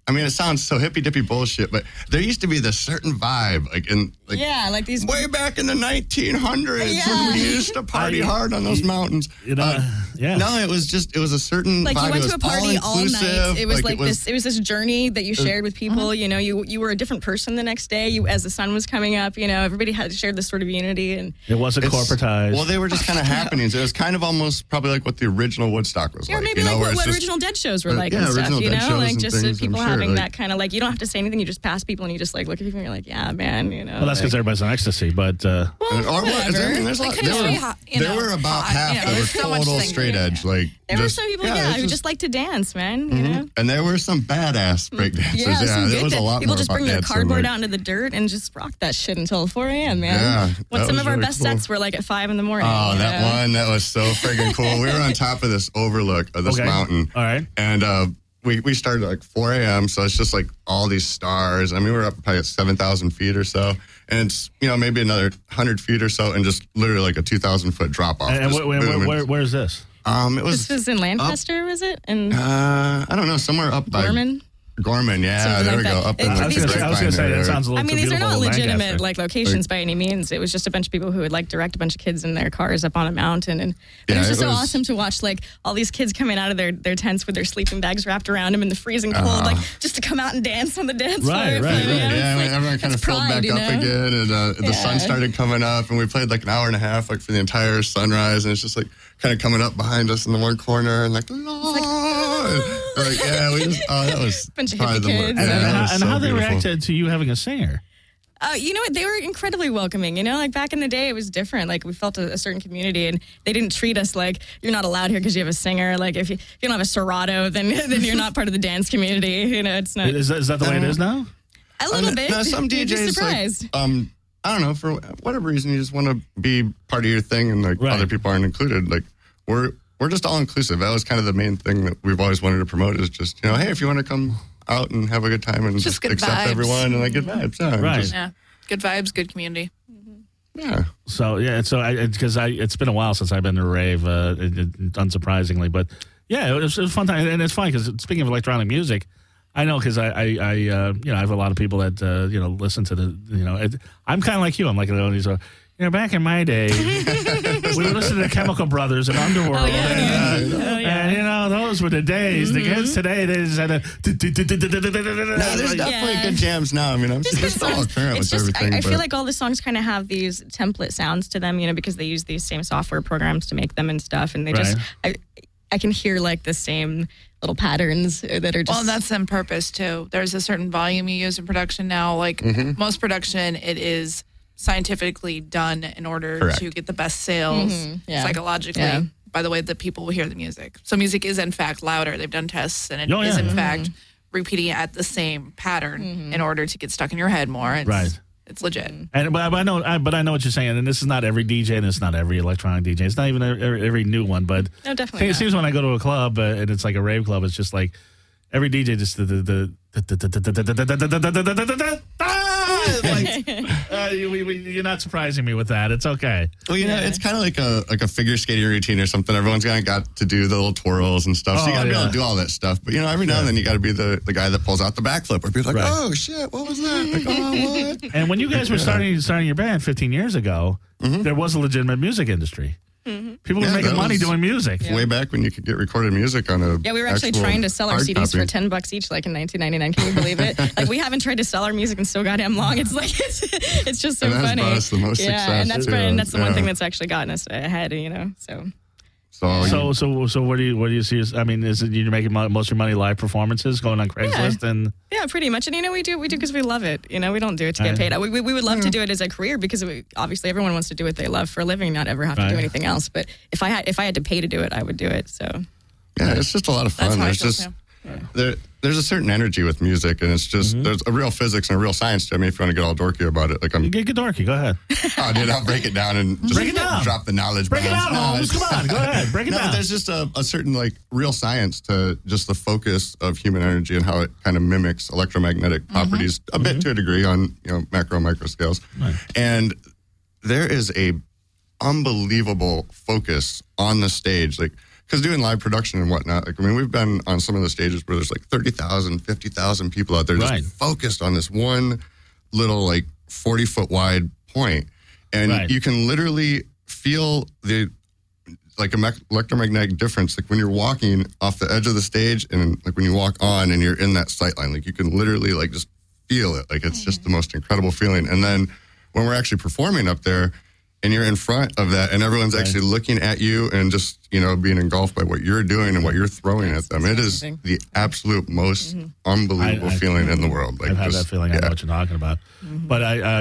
I mean, it sounds so hippy dippy bullshit, but there used to be this certain vibe, like these. way back in the 1900s Yeah. when we used to party hard on those mountains. You know, yeah. No, it was a certain Like vibe. you went It to a was party all all-inclusive. night. It was this journey that you shared with people. You know, you were a different person the next day. You, as the sun was coming up, you know, everybody had shared this sort of unity, and It wasn't corporatized. Well, they were just kind of happenings. It was kind of almost probably like what the original Woodstock was or like. maybe you know, like where what it's just- original Dead shows were like yeah, and stuff. original You Dead know, shows like and just things, people I'm sure, having like- that kind of like you don't have to say anything. You just pass people and you just like look at people and you're like, yeah, man. You know. well, that's because everybody's on ecstasy, but Or what? whatever. I mean, there's a lot. couldn't There be were, hot, you there know, were about hot, half you know, that were there's so much total things. straight edge. Like There were just- some people, it's who just like to dance, man. You know. And there were some badass breakdancers. Yeah, some there good was a lot people more just about bring their that, so, cardboard like- out into the dirt and just rock that shit until 4 a.m. Man. Yeah, What that some was of our really best cool. sets were like at 5 in the morning. Oh, you that know? one, that was so friggin' cool. We were on top of this overlook of this Okay. mountain. All right. And we started at like 4 a.m., so it's just like all these stars. I mean, we were up probably at 7,000 feet or so. And it's, you know, maybe another 100 feet or so, and just literally like a 2,000-foot drop-off. and Just boom. where's this? It was, This was in Lancaster, was it? In I don't know, somewhere up by Gorman? Gorman, yeah, Something there like we go. that. Up in I the was gonna say- I was going to say, that sounds a little I mean, too these are not beautiful in legitimate Lancaster. like locations by any means. It was just a bunch of people who would like direct a bunch of kids in their cars up on a mountain, and but Yeah, it was just it so was- awesome to watch like all these kids coming out of their tents with their sleeping bags wrapped around them in the freezing cold, like just to come out and dance on the dance Right, floor. right, You know, right. it's Yeah, I mean, like- everyone kind of it's filled pride, back you up know? again, and the sun started coming up, and we played like an hour and a half, like for the entire sunrise, and it's just like kind of coming up behind us in the one corner, and like, like yeah, we just, that was Bunch of probably hippie the more- kids. yeah, And, that was and so how they beautiful. reacted to you having a singer? You know what? They were incredibly welcoming. You know, like back in the day, it was different. Like we felt a certain community, and they didn't treat us like you're not allowed here because you have a singer. Like if you don't have a Serato, then you're not part of the dance community. You know, it's not Is that the way it is now? a little bit. Now, some You'd be DJs, surprised. like, I don't know, for whatever reason, you just want to be part of your thing, and like Right. other people aren't included. Like we're just all inclusive. That was kind of the main thing that we've always wanted to promote. Is just, you know, hey, if you want to come out and have a good time and Just good accept vibes. everyone and like good vibes, yeah, and Right. just- Yeah. Good vibes, good community. yeah. So yeah, because it's been a while since I've been to a rave, unsurprisingly, but yeah, it was a fun time, and it's fun because speaking of electronic music, I know because I you know, I have a lot of people that you know, listen to the, you know, I'm kind of like you. I'm like these. You know, back in my day, we would listen to the Chemical Brothers and Underworld, and you know, those were the days. The kids today, they just had a. No, there's definitely Yeah. good jams now. I mean, I'm still all current It's with just, everything. I but feel like all the songs kind of have these template sounds to them, you know, because they use these same software programs to make them and stuff, and they just, I can hear like the same little patterns that are just. Well, that's on purpose too. There's a certain volume you use in production now. Like most production, it is scientifically done in order Correct. to get the best sales yeah. psychologically Yeah. by the way that people will hear the music. So music is in fact louder. They've done tests and it Oh, is yeah. in fact repeating it at the same pattern in order to get stuck in your head more. It's, Right. It's legit. And but I know what you're saying, and this is not every DJ, and it's not every electronic DJ. It's not even every new one, but No, definitely it not. seems when I go to a club and it's like a rave club, it's just like every DJ just you're not surprising me with that. It's okay. Well, you know, it's kind of like a figure skating routine or something. Everyone's kind of got to do the little twirls and stuff. So you Oh, got to be able yeah. to do all that stuff. But, you know, every now and then you got to be the guy that pulls out the backflip or people are like, Right. oh, shit, what was that? Like, oh, what? And when you guys were starting your band 15 years ago, there was a legitimate music industry. People were Yeah, making that money was- doing music. Way back when you could get recorded music on a Yeah, we were actually actual trying to sell our hard CDs for copy. $10 each, like in 1999. Can you believe it? Like we haven't tried to sell our music in so goddamn long. It's like it's just so And that's funny. brought us the most yeah, success, and that's too. that's the one Yeah. thing that's actually gotten us ahead. You know, so. So what do you see? I mean, is it you're making most of your money live performances, going on Craigslist, and Yeah, pretty much. And, you know, we do because we love it. You know, we don't do it to get paid. We would love to do it as a career because obviously everyone wants to do what they love for a living, not ever have to do Right. anything else. But if I had to pay to do it, I would do it. So. Yeah, it's just a lot of fun. That's how I There's feel, just too. there's a certain energy with music, and it's just there's a real physics and a real science to it. I mean, if you want to get all dorky about it, like I'm, get dorky? Go ahead. oh, dude, I'll break it down and just Break it down. drop the knowledge. Break it bombs. down, No, Holmes. it's- Come on, go ahead. Break it No, down. there's just a certain like real science to just the focus of human energy and how it kind of mimics electromagnetic properties a bit to a degree on macro and micro scales. Right. And there is a unbelievable focus on the stage. Like because doing live production and whatnot, like, I mean, we've been on some of the stages where there's like 30,000, 50,000 people out there just Right. focused on this one little like 40-foot wide point. And Right. you can literally feel the electromagnetic difference, like when you're walking off the edge of the stage and like when you walk on and you're in that sight line, like you can literally like just feel it. Like it's just the most incredible feeling. And then when we're actually performing up there and you're in front of that and everyone's actually looking at you and just, you know, being engulfed by what you're doing and what you're throwing at them, it is the absolute most unbelievable feeling in the world. Like, I've had just- that feeling. I know what you're talking about. But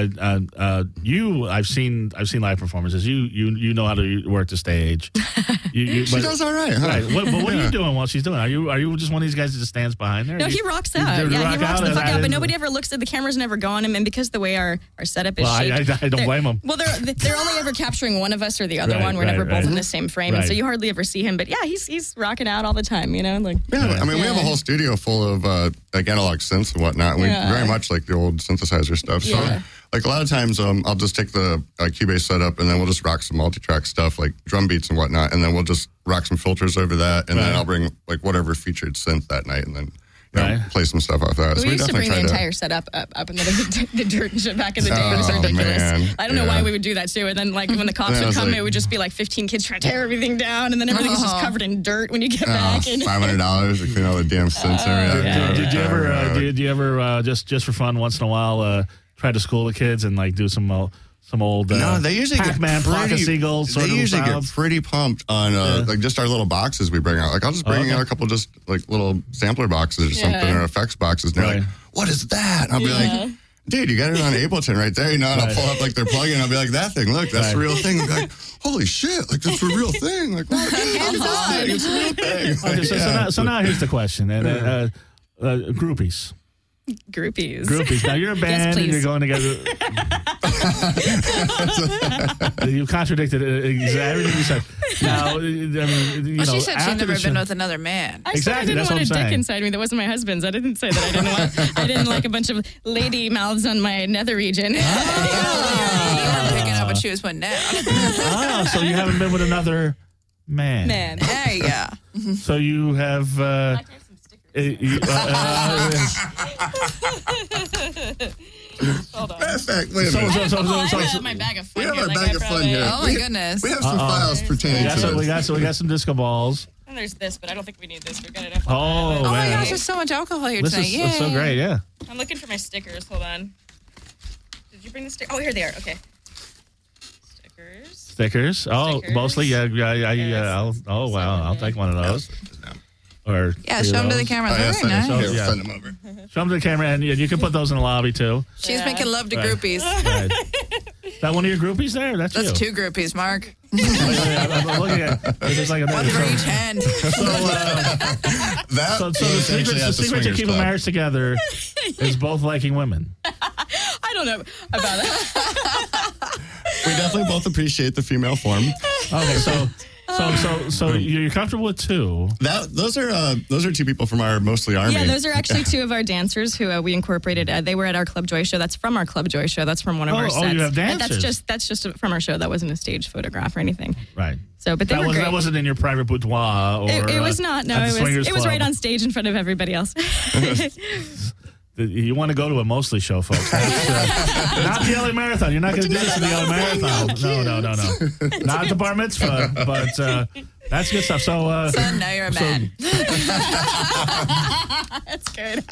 I've seen live performances. You know how to work the stage. She does all right, huh? Right. But what are you doing while she's doing it? Are you just one of these guys that just stands behind her? No, he rocks out. you Yeah, rock he rocks out the and fuck I out. But didn't- nobody ever looks at the cameras, never go on him, and because the way our setup is Well, shaped, I don't blame him. Well, they're only ever capturing one of us or the other Right, one. We're right, never both right. in the same frame, and Right. so you hardly ever see him. But yeah, he's rocking out all the time. You know, like Yeah, I mean, we have a whole studio full of like analog synths and whatnot. And we very much like the old synthesizer stuff. So, Yeah. like a lot of times, I'll just take the Cubase setup and then we'll just rock some multi-track stuff like drum beats and whatnot, and then we'll just rock some filters over that, and then Right. I'll bring like whatever featured synth that night, and then you know, Right. play some stuff off that. we used to bring the try entire setup up in the dirt and shit back in the day. It was Oh, ridiculous. man. I don't know why Yeah. we would do that too. And then like when the cops Yeah, would it's come, like- it would just be like 15 kids trying to tear everything down, and then everything was just covered in dirt when you get back. And $500 to clean all the damn synths and everything. Did you ever? Did you ever just for fun once in a while try to school the kids and like do some old No, they usually Pac-Man, get Flock of pretty. Seagulls. Sort They of usually sounds? get pretty pumped on like just our little boxes we bring out. Like I'll just bring out a couple just like little sampler boxes or something or effects boxes. And they're Right. like, "What is that?" And I'll be like, "Dude, you got it on Ableton right there." You know, and I'll pull up like their plugin. I'll be like, "That thing, look, that's the real thing." I'll be like, "Holy shit! Like that's a real thing! Like what? It's a real thing." Okay, so now here's the question. And groupies. groupies. Now you're a band and please. you're going together. You contradicted everything you said. Now, I mean, you Well, know, she said she'd after the never show- been with another man. I said I Exactly, didn't that's want what a I'm dick saying. inside me that wasn't my husband's. I didn't say that I didn't like a bunch of lady mouths on my nether region. You weren't picking up what she was putting down. Ah, so you haven't been with another man. Man. There you go. So you have. Matter of fact, wait a So- minute. I have my bag of fun We have here. our like bag I of fun probably- here. Oh my goodness. We have some files pertaining to we this. got some disco balls. And there's this, but I don't think we need this. We've got enough. Oh, Oh my man. gosh, there's so much alcohol here This tonight. is it's so Yay. great, yeah. I'm looking for my stickers. Hold on. Did you bring the stickers? Oh, here they are. Okay. Stickers. Stickers. Oh, Stickers. mostly, yeah. Yes. Oh, wow. I'll take one of those. Or Yeah, two show of them to the those. camera. Oh, yeah, They're send, very here, nice. we'll Yeah. send them over. Show them to the camera, and you can put those in the lobby, too. She's Yeah. making love to Right. groupies. Right. Is that one of your groupies there? That's That's you. two groupies, Mark. I'm looking at there's like a One for each hand. That So was the actually secret at to the keep a swingers club. marriage together is both liking women. I don't know about that. We definitely both appreciate the female form. Okay, so you're comfortable with two. Those are two people from our Mostly Army. Yeah, those are actually two of our dancers who we incorporated. They were at our Club Joy show. That's from our Club Joy show. That's from one of our Oh, sets. you have And dancers. that's just from our show. That wasn't a stage photograph or anything. Right. So, but they were great. That wasn't in your private boudoir or It was not. No, at the it swingers was club. right on stage in front of everybody else. You want to go to a Mostly show, folks. That's, not the LA Marathon. You're not going to do this in the LA Marathon. No. Not at the bar mitzvah, but that's good stuff. So, Son, now you're a man. That's good.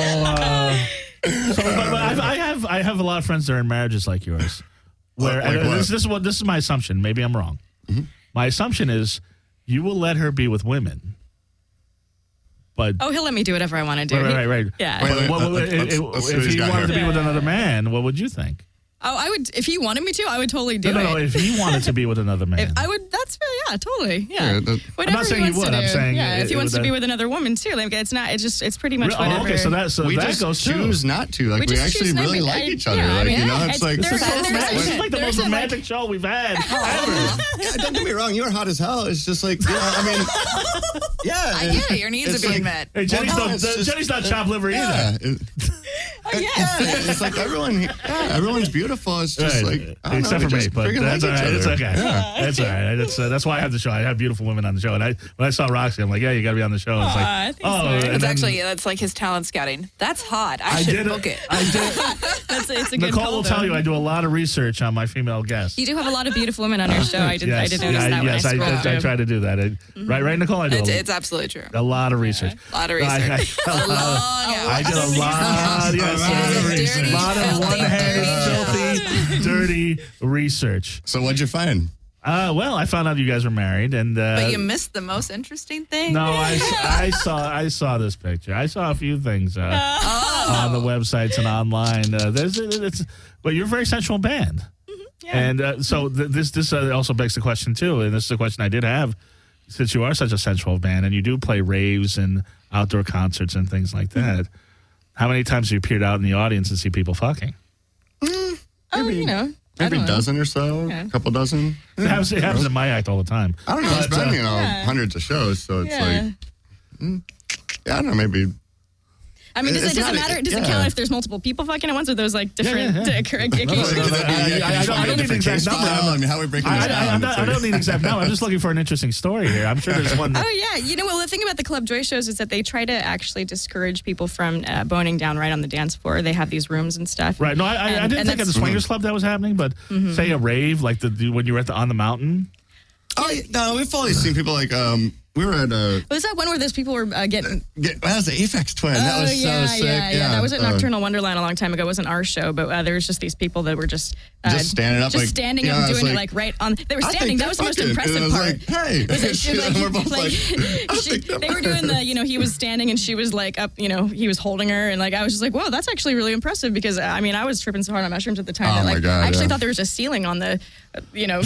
but I have a lot of friends that are in marriages like yours. Where Like and what? this is my assumption. Maybe I'm wrong. My assumption is you will let her be with women, but Oh, he'll let me do whatever I want to do. right. Yeah. Wait, If let's see what he's he got wanted to here. be with another man, what would you think? Oh, I would if he wanted me to. I would totally do No. it. If he wanted to be with another man, I would. That's yeah, totally. Yeah. Yeah, that- Whatever I'm not saying he you wants would. to I'm do. saying yeah. If he wants to that- be with another woman too, like it's not. It's pretty much whatever. okay, so we that just goes too. choose not to. Like we just actually choose not really to. like each other. Yeah, I Like mean, you know, it's like there's This is like the most there's a, romantic show we've had ever. yeah, don't get me wrong, you're hot as hell. It's just like, you know, I mean, yeah. I get it. Your needs it's are being like- met. Hey, Jenny's Well, no, not it's just- Jenny's not chopped liver Yeah. either. I yes. It's like everyone's beautiful. It's just Right. like, I don't except know, for we me, just but friggin' that's all like right. each It's other. okay. That's all right. That's why I have the show. I have beautiful women on the show, and when I saw Roxy, I'm like, yeah, you got to be on the show. And it's like, Aw, thanks, oh, Mark. and It's then actually that's like his talent scouting. That's hot. I should did book it. I did. It's a good Nicole call, will tell though. you I do a lot of research on my female guests. You do have a lot of beautiful women on your show. I did notice that when yes, I scrolled I through. try to do that. Right, Nicole. I do It's absolutely true. a lot of research. A lot of research. I did a lot. Yes, Dirty, a lot of filthy, one-handed, filthy, dirty research. So what'd you find? Well, I found out you guys were married, and But you missed the most interesting thing. no, I saw this picture. I saw a few things on the websites and online. But you're a very sensual band, and so this also begs the question too. And this is a question I did have, since you are such a sensual band and you do play raves and outdoor concerts and things like that. How many times have you appeared out in the audience and see people fucking? You know. I Maybe a don't know. dozen or so, Yeah. a couple dozen. It happens in my act all the time. I don't know. It's But, been, hundreds of shows, so it's Yeah. like, I don't know, maybe. I mean, does It's it not- matter? Does it yeah. count if there's multiple people fucking at once, or those like different occasions? I don't need an exact number. I mean, how are we breaking this down? I don't need exact number. I'm just looking for an interesting story here. I'm sure there's one. Oh yeah, you know, well, the thing about the Club Joy shows is that they try to actually discourage people from boning down right on the dance floor. They have these rooms and stuff. Right. No, I And- didn't and think at the that's- swingers club that was happening, but say a rave like when you were on the mountain. Oh, no, we've always seen people like, we were at Was that one where those people were getting? that was the Aphex Twin. That was so sick. Yeah. That was at Nocturnal Wonderland a long time ago. It wasn't our show, but there was just these people that were just standing up, just like, standing yeah, up, it's doing like, it like right on. They were I standing. think That was the most they're impressive fucking. part. And I was like, hey. Was that And we're both like, I think they were doing the, he was standing and she was like up, he was holding her. And like, I was just like, whoa, that's actually really impressive because I mean, I was tripping so hard on mushrooms at the time. Oh, that, my like, God, I actually yeah. thought there was a ceiling on the, we were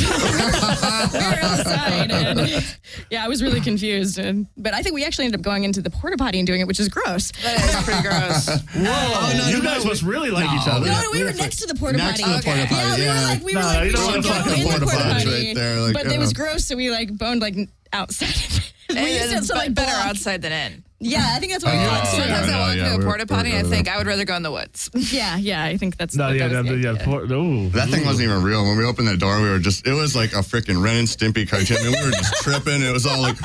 outside. And, yeah, I was really confused. But I think we actually ended up going into the porta potty and doing it, which is gross. That is pretty gross. Whoa, you guys must really like each other. No, we were next to the porta potty. Next to the porta potty, Yeah, we were No, like, you we don't should wanna go fuck in the the porta porta potty. potty. Right there, like, But it was gross, so we like boned like outside. It's better block. outside than in. Yeah, I think that's what we thought. too. Sometimes I walk yeah, to a we're- porta potty we're and I good think at I would rather go in the woods. Yeah, I think that's. No, that yeah, was the idea. That thing wasn't even real. When we opened the door, it was like a freaking Ren and Stimpy cartoon. And we were just tripping. It was all like,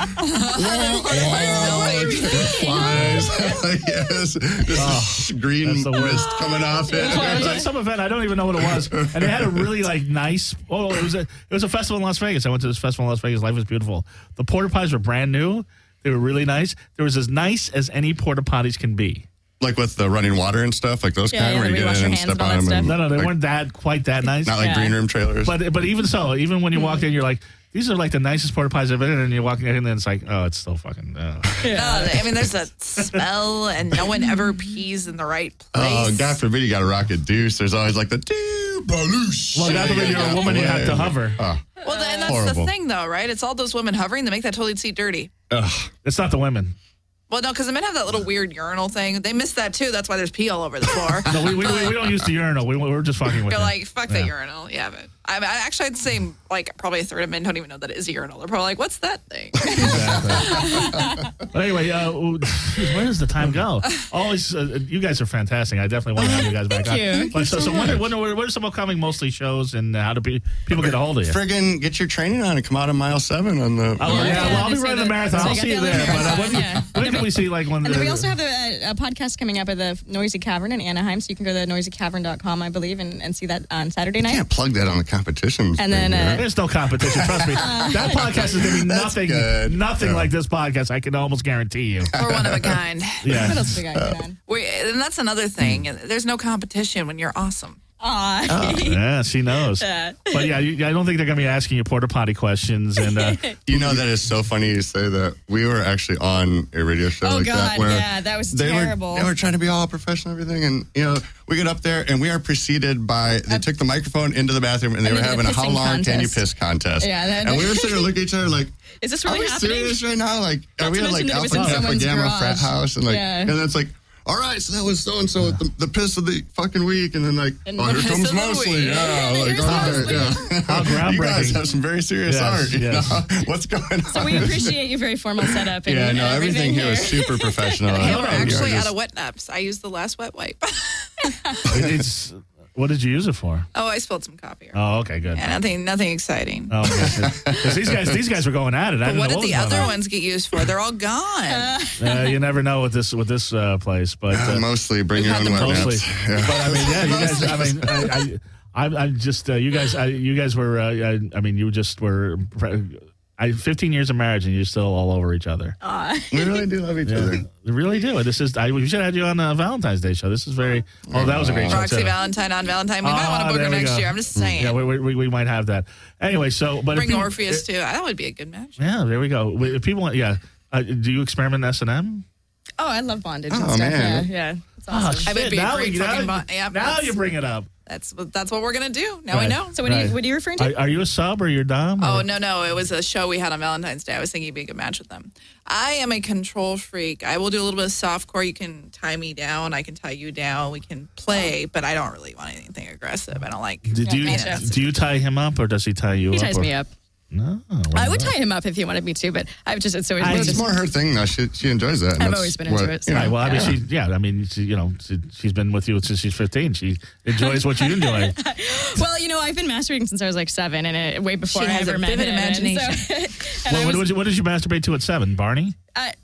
flies. Yes, this green that's the worst. mist coming off it. So I was at some event. I don't even know what it was, and they had a really nice. Oh, it was a festival in Las Vegas. I went to this festival in Las Vegas. Life was beautiful. The porta potties were brand new. They were really nice. They was as nice as any porta potties can be. Like with the running water and stuff, like those Yeah, kind yeah, where you where you get wash in your and hands step and all on that them. stuff. No, they like, weren't quite that nice. not like Yeah. green room trailers. But even so, even when you walk in, you're like, these are like the nicest porta potties I've been in, and you walk in, and it's like, oh, it's still fucking. No, I mean, there's a smell, and no one ever pees in the right place. Oh, God forbid you got to rock a deuce. There's always like the doo baloosh. Well, God forbid you're a woman, you have to hover. Well, and that's Horrible. the thing, though, right? It's all those women hovering that make that toilet seat dirty. It's not the women. Well, no, because the men have that little weird urinal thing. They miss that too. That's why there's pee all over the floor. No, we don't use the urinal. We're just fucking with You're it. like, fuck the urinal. Yeah, but I'd say probably a third of men don't even know that it is a urinal. They're probably like, what's that thing? But anyway, where does the time go? Always, you guys are fantastic. I definitely want to have you guys back on. you. But so when are some upcoming mostly shows, and how do people get a hold of you? Friggin' get your training on and come out on mile 7 on the. Oh, yeah, well, I'll be so running the the- marathon. so I'll you see you got the there. other But marathon, when can we see when? And then we also have a podcast coming up at the Noisy Cavern in Anaheim, so you can go to noisycavern.com, I believe, and see that on Saturday night. Can't plug that on the competitions. And then, thing here. There's no competition. Trust me. That podcast is going to be That's good. nothing Yeah. like this podcast. I can almost guarantee you. We're one of a kind. What Yeah. else we got going on? And that's another thing. There's no competition when you're awesome. Aw. Yeah, she knows. Yeah. But yeah, I don't think they're going to be asking you porta potty questions. And You know that is so funny you say that. We were actually on a radio show Oh, like God, that where yeah, that was they terrible. They were trying to be all professional and everything, and we get up there and we are preceded by they took the microphone into the bathroom and they And were they did having a a how pissing long can you contest. piss contest. Yeah, that- and we were sitting there looking at each other like, Is this are really we happening? serious right now? Like, Not are we to at like mention that it was Alpha in Kappa someone's Gamma garage. frat house and like, Yeah. and then it's like, all right, so that was so and so the piss of the fucking week, and then like, And oh, the here piss comes of the mostly, week. yeah, like, Here's all right, Mosley. yeah. How You guys groundbreaking. have some very serious Yes, art. yes. You know? What's going on? So we appreciate your very formal setup. And Yeah, no, everything here is super professional. Hey, we're You are actually just- out of wet naps. I used the last wet wipe. It's what did you use it for? Oh, I spilled some coffee. Oh, okay, good. Yeah, nothing exciting. Oh, because these guys were going at it. I But didn't what know did the was other going ones get used for? They're all gone. on. You never know with this place, but Mostly bring your had own them wet mostly. naps. Yeah. But I mean, yeah, you guys. I mean, I'm just you guys were. I mean, you just were. 15 years of marriage and you're still all over each other. We really do love each other. We really do. This is. We should have had you on a Valentine's Day show. This is very. Oh, that was a great show Roxy too. Valentine on Valentine. We might want to book there her we next go. year. I'm just saying. Yeah, we might have that. Anyway, so but if Bring people- Orpheus too. That would be a good match. Yeah, there we go. If people want, do you experiment in S&M? Oh, I love bondage and Oh, stuff. man. Yeah. It's awesome. I would be a great fucking yeah, now that's- you bring it up. That's what we're gonna do. Now we Right. know. So what are you referring to? Are you a sub or you're dom? Oh or- no! It was a show we had on Valentine's Day. I was thinking it'd be a good match with them. I am a control freak. I will do a little bit of softcore. You can tie me down. I can tie you down. We can play, but I don't really want anything aggressive. I don't like. Do you tie him up or does he tie you He up? ties me up. No. I would tie him up if he wanted me to, but it's always But been it's just, more her thing now. She enjoys that. and I've that's always been into it, so- you know, Right. Well, I mean, she's been with you since she's 15. She enjoys what you enjoy. well, I've been masturbating since I was like 7, and way before She I has ever a met vivid him. imagination. And I was- What did you masturbate to at 7? Barney?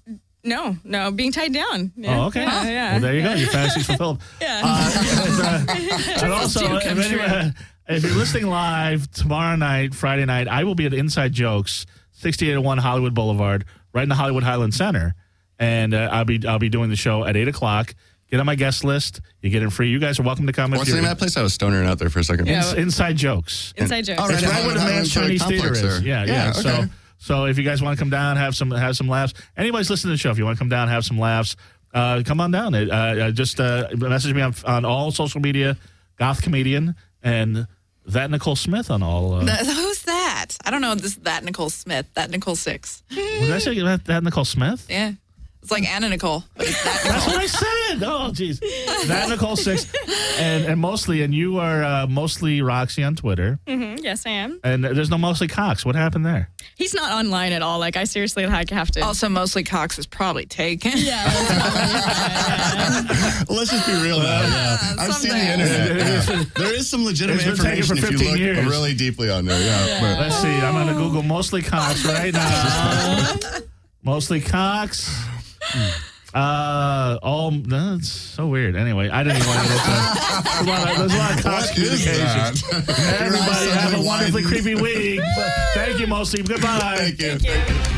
no, being tied down. Yeah. Oh, okay. Yeah. Well, there you go. Your fantasies fulfilled. Yeah. And also, if you're listening live tomorrow night, Friday night, I will be at Inside Jokes, 6801 Hollywood Boulevard, right in the Hollywood Highland Center, and I'll be doing the show at 8:00. Get on my guest list. You get in free. You guys are welcome to come. What's the name of that place? I was stonering out there for a second. Yeah. Inside Jokes. Inside jokes. All right. It's right where the Highland Man's Chinese Theater Complex is. there. Yeah. Okay. So if you guys want to come down, have some laughs. Anybody's listening to the show, if you want to come down, have some laughs, come on down. Just message me on all social media, Goth Comedian, and that Nicole Smith on all. Who's that? I don't know. That Nicole Smith. That Nicole Six. Did I say that Nicole Smith? Yeah, it's like Anna Nicole. But it's that That's Nicole. what I said. Oh, jeez. That Nicole 6. And mostly, and you are mostly Roxy on Twitter. Yes, I am. And there's no Mostly Cox. What happened there? He's not online at all. Like, I seriously have to. Also, mostly Cox is probably taken. yeah. Let's just be real about it. Yeah. I've seen the internet. Yeah. There is some legitimate It's been taken information for if you 15 look years. really deeply on there. Yeah. But Let's see. I'm going to Google Mostly Cox right now. Mostly Cox. That's so weird. Anyway, I didn't even want to look at There's a lot of Cox what is communication. that? Everybody have a Your eyes wonderfully suddenly creepy week. Thank you, Mostly. Goodbye. Thank you.